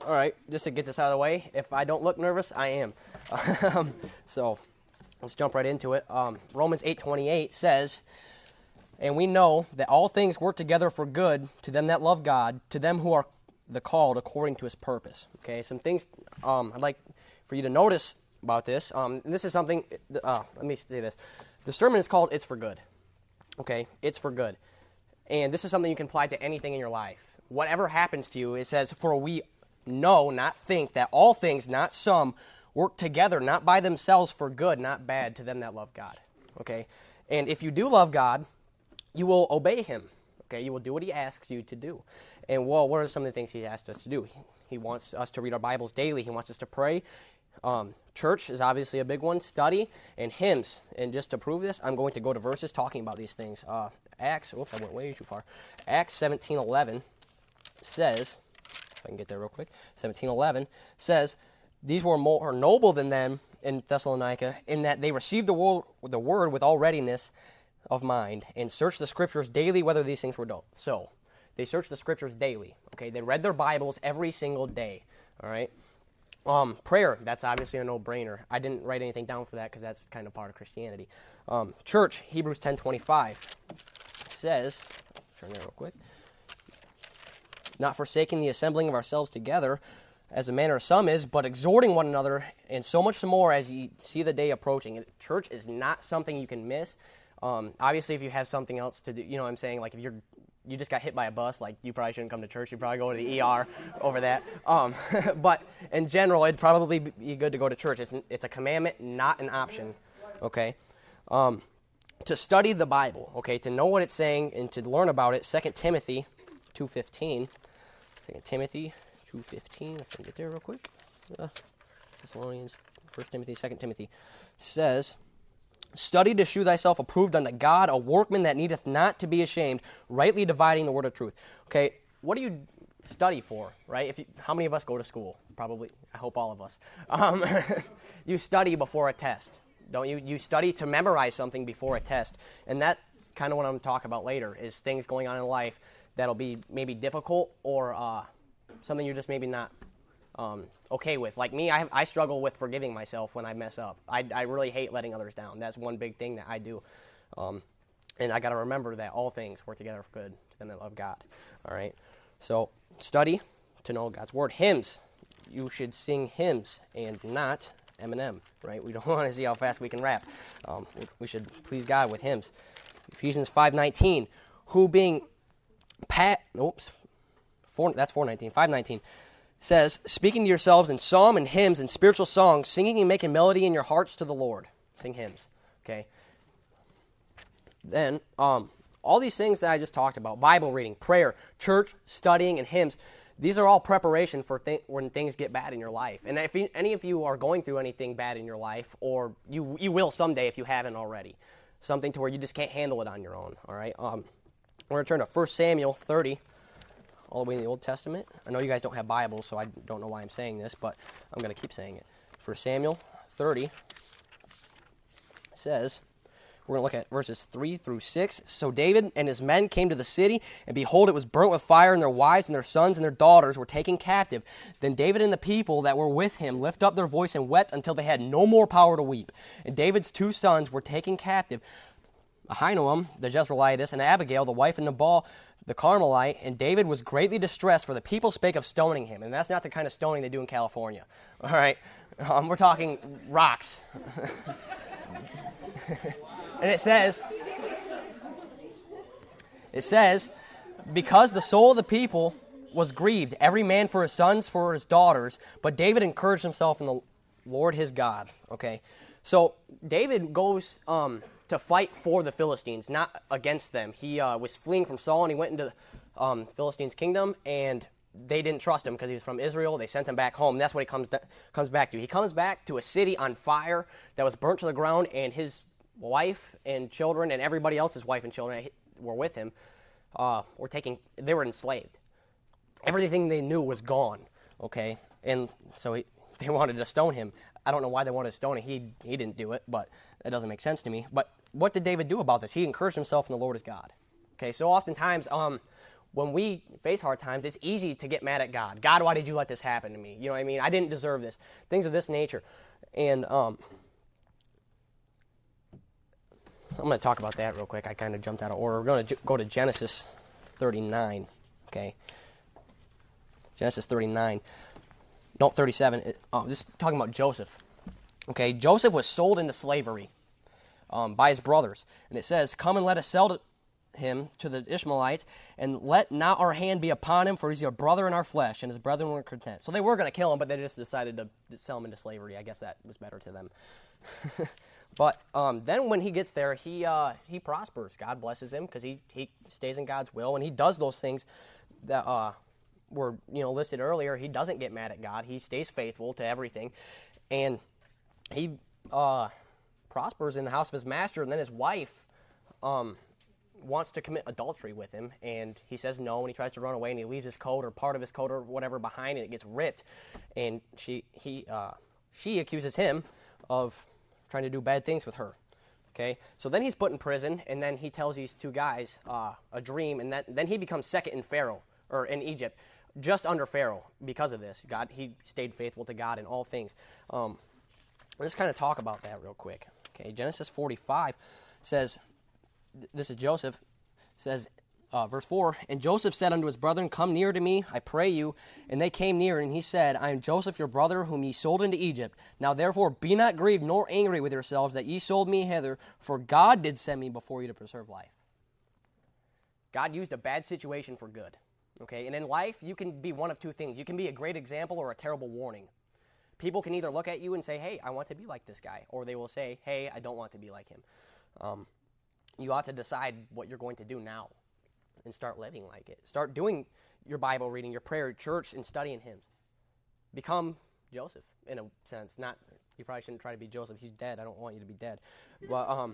All right, just to get this out of the way, if I don't look nervous, I am. So let's jump right into it. Romans 8:28 says, "And we know that all things work together for good to them that love God, to them who are the called according to his purpose." Okay, some things I'd like for you to notice about this. This is something, let me say this. The sermon is called It's for Good. Okay, it's for good. And this is something you can apply to anything in your life. Whatever happens to you, it says, "For we know, not think, that all things, not some, work together, not by themselves for good, not bad, to them that love God." Okay? And if you do love God, you will obey him. Okay? You will do what he asks you to do. And, well, what are some of the things he asked us to do? He wants us to read our Bibles daily. He wants us to pray. Church is obviously a big one. Study and hymns. And just to prove this, I'm going to go to verses talking about these things. I went way too far. Acts 17:11 says, if I can get there real quick, 17:11 says, "These were more noble than them in Thessalonica, in that they received the word with all readiness of mind, and searched the Scriptures daily whether these things were done." So, they searched the Scriptures daily. Okay, they read their Bibles every single day. All right. Prayer, that's obviously a no-brainer. I didn't write anything down for that because that's kind of part of Christianity. Church, Hebrews 10:25 says, turn there real quick, "Not forsaking the assembling of ourselves together, as the manner of some is, but exhorting one another, and so much more as ye see the day approaching." And church is not something you can miss. Obviously, if you have something else to do, you know what I'm saying? Like if you just got hit by a bus, like you probably shouldn't come to church. You probably go to the ER over that. But in general, it'd probably be good to go to church. It's a commandment, not an option. Okay. To study the Bible. Okay. To know what it's saying and to learn about it. 2 Timothy 2:15. 2 Timothy 2:15. If I can get there real quick. Thessalonians, 1 Timothy, 2 Timothy says, "Study to shew thyself approved unto God, a workman that needeth not to be ashamed, rightly dividing the word of truth." Okay, what do you study for, right? How many of us go to school? Probably, I hope all of us. You study before a test, don't you? You study to memorize something before a test. And that's kind of what I'm talking about later, is things going on in life that'll be maybe difficult or something you're just maybe not okay with. Like me, I struggle with forgiving myself when I mess up. I really hate letting others down. That's one big thing that I do. And I got to remember that all things work together for good to them that love God. All right. So study to know God's word. Hymns. You should sing hymns and not Eminem, right? We don't want to see how fast we can rap. We should please God with hymns. Ephesians 5:19. Who being that's 4:19. 5:19. Says, "Speaking to yourselves in psalm and hymns and spiritual songs, singing and making melody in your hearts to the Lord." Sing hymns, okay? Then, all these things that I just talked about, Bible reading, prayer, church, studying, and hymns, these are all preparation for when things get bad in your life. And if any of you are going through anything bad in your life, or you will someday if you haven't already, something to where you just can't handle it on your own, all right? We're going to turn to 1 Samuel 30. All the way in the Old Testament. I know you guys don't have Bibles, so I don't know why I'm saying this, but I'm going to keep saying it. For Samuel 30 says, we're going to look at verses 3 through 6. "So David and his men came to the city, and behold, it was burnt with fire, and their wives and their sons and their daughters were taken captive. Then David and the people that were with him lifted up their voice and wept until they had no more power to weep. And David's 2 sons were taken captive, Ahinoam the Jezreelitess, and Abigail, the wife of Nabal the Carmelite, and David was greatly distressed, for the people spake of stoning him." And that's not the kind of stoning they do in California. All right? We're talking rocks. And it says, "Because the soul of the people was grieved, every man for his sons, for his daughters, but David encouraged himself in the Lord his God." Okay? So David goes to fight for the Philistines, not against them. He was fleeing from Saul, and he went into the Philistines' kingdom, and they didn't trust him because he was from Israel. They sent him back home. That's what he comes back to. He comes back to a city on fire that was burnt to the ground, and his wife and children and everybody else's wife and children were with him. They were enslaved. Everything they knew was gone, okay? And so they wanted to stone him. I don't know why they wanted to stone him. He didn't do it, but that doesn't make sense to me. But what did David do about this? He encouraged himself in the Lord his God. Okay, so oftentimes when we face hard times, it's easy to get mad at God. God, why did you let this happen to me? You know what I mean? I didn't deserve this. Things of this nature. And I'm going to talk about that real quick. I kind of jumped out of order. We're going to go to Genesis 39, okay? Genesis 39. No, 37. This is talking about Joseph. Okay, Joseph was sold into slavery by his brothers. And it says, come and let us sell him to the Ishmaelites, and let not our hand be upon him, for he's your brother in our flesh. And his brethren were content. So they were going to kill him, but they just decided to sell him into slavery. I guess that was better to them. But then when he gets there, he prospers. God blesses him because he stays in God's will, and he does those things that were listed earlier. He doesn't get mad at God. He stays faithful to everything, and he prospers in the house of his master. And then his wife wants to commit adultery with him, and he says no, and he tries to run away, and he leaves his coat or part of his coat or whatever behind, and it gets ripped, and she accuses him of trying to do bad things with her. Okay, so then he's put in prison, and then he tells these two guys a dream, and then he becomes second in Pharaoh, or in Egypt, just under Pharaoh because of this. He stayed faithful to God in all things. Let's kind of talk about that real quick. Okay, Genesis 45 says, this is Joseph, says, verse 4, and Joseph said unto his brethren, come near to me, I pray you. And they came near, and he said, I am Joseph your brother, whom ye sold into Egypt. Now therefore be not grieved nor angry with yourselves that ye sold me hither, for God did send me before you to preserve life. God used a bad situation for good. Okay, and in life, you can be one of two things. You can be a great example or a terrible warning. People can either look at you and say, hey, I want to be like this guy, or they will say, hey, I don't want to be like him. You ought to decide what you're going to do now and start living like it. Start doing your Bible reading, your prayer, church, and studying hymns. Become Joseph, in a sense. You probably shouldn't try to be Joseph. He's dead. I don't want you to be dead. But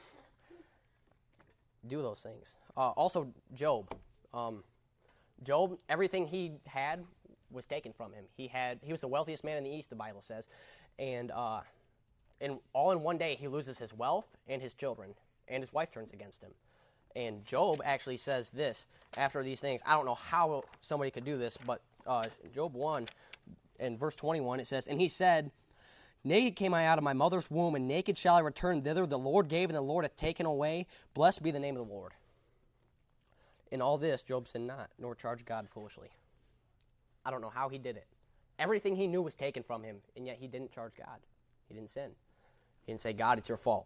do those things. Also, Job. Job, everything he had was taken from him. He was the wealthiest man in the East, the Bible says. And all in one day, he loses his wealth and his children. And his wife turns against him. And Job actually says this after these things. I don't know how somebody could do this, but Job 1 and verse 21, it says, and he said, naked came I out of my mother's womb, and naked shall I return thither. The Lord gave, and the Lord hath taken away. Blessed be the name of the Lord. In all this, Job sinned not, nor charged God foolishly. I don't know how he did it. Everything he knew was taken from him, and yet he didn't charge God. He didn't sin. He didn't say, God, it's your fault.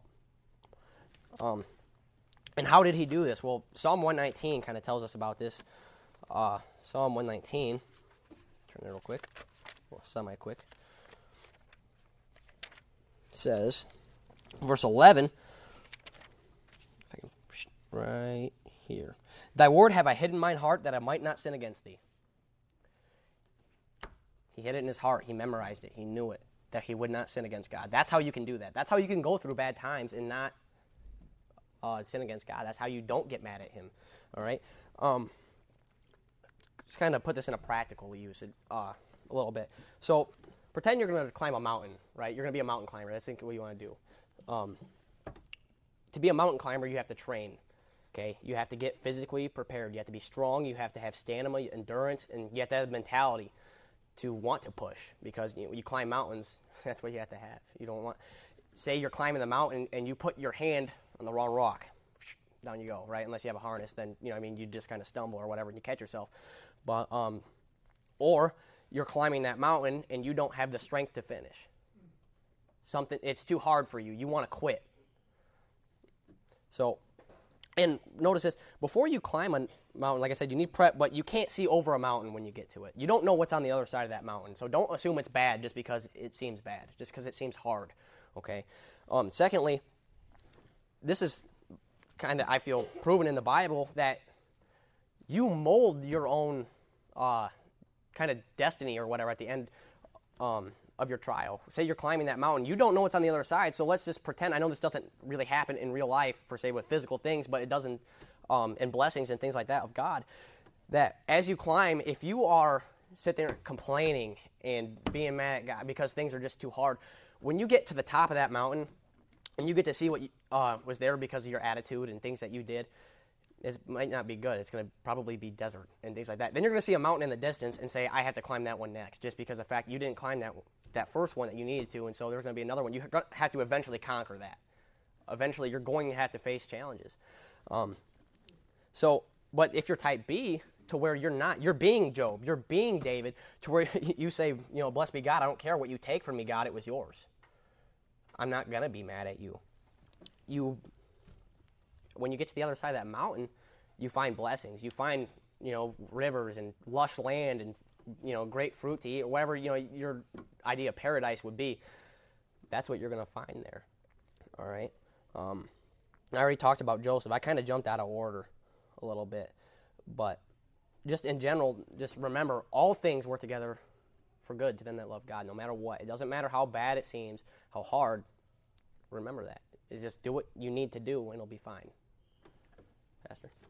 And how did he do this? Well, Psalm 119 kind of tells us about this. Psalm 119. Turn it real quick. Or semi-quick. It says, verse 11. If I can push it right here. Thy word have I hid in mine heart, that I might not sin against thee. He hid it in his heart. He memorized it. He knew it, that he would not sin against God. That's how you can do that. That's how you can go through bad times and not sin against God. That's how you don't get mad at him. All right? Just kind of put this in a practical use a little bit. So pretend you're going to climb a mountain, right? You're going to be a mountain climber. That's what you want to do. To be a mountain climber, you have to train. Okay? You have to get physically prepared. You have to be strong. You have to have stamina, endurance, and you have to have mentality to want to push, because you climb mountains, that's what you have to have. You don't want, say you're climbing the mountain and you put your hand on the wrong rock, down you go, right? Unless you have a harness, then you just kind of stumble or whatever and you catch yourself. But or you're climbing that mountain and you don't have the strength to finish. It's too hard for you. You want to quit. So, and notice this, before you climb a mountain, like I said, you need prep, but you can't see over a mountain when you get to it. You don't know what's on the other side of that mountain, so don't assume it's bad just because it seems bad, just because it seems hard, okay? Secondly, this is kind of, I feel, proven in the Bible that you mold your own kind of destiny or whatever at the end of your trial. Say you're climbing that mountain. You don't know what's on the other side, so let's just pretend. I know this doesn't really happen in real life, per se, with physical things, but it doesn't, in blessings and things like that of God, that as you climb, if you are sitting there complaining and being mad at God because things are just too hard, when you get to the top of that mountain and you get to see what was there because of your attitude and things that you did, it might not be good. It's going to probably be desert and things like that. Then you're going to see a mountain in the distance and say, I have to climb that one next, just because of the fact you didn't climb that first one that you needed to, and so there's going to be another one. You have to eventually conquer that. Eventually, you're going to have to face challenges. But if you're type B, to where you're not, you're being Job, you're being David, to where you say, blessed be God, I don't care what you take from me, God, it was yours. I'm not going to be mad at you. When you get to the other side of that mountain, you find blessings. You find, rivers and lush land and, great fruit to eat, or whatever, your idea of paradise would be. That's what you're going to find there. All right? I already talked about Joseph. I kind of jumped out of order a little bit. But just in general, just remember, all things work together for good to them that love God, no matter what. It doesn't matter how bad it seems, how hard. Remember that. It's just do what you need to do, and it'll be fine. Pastor?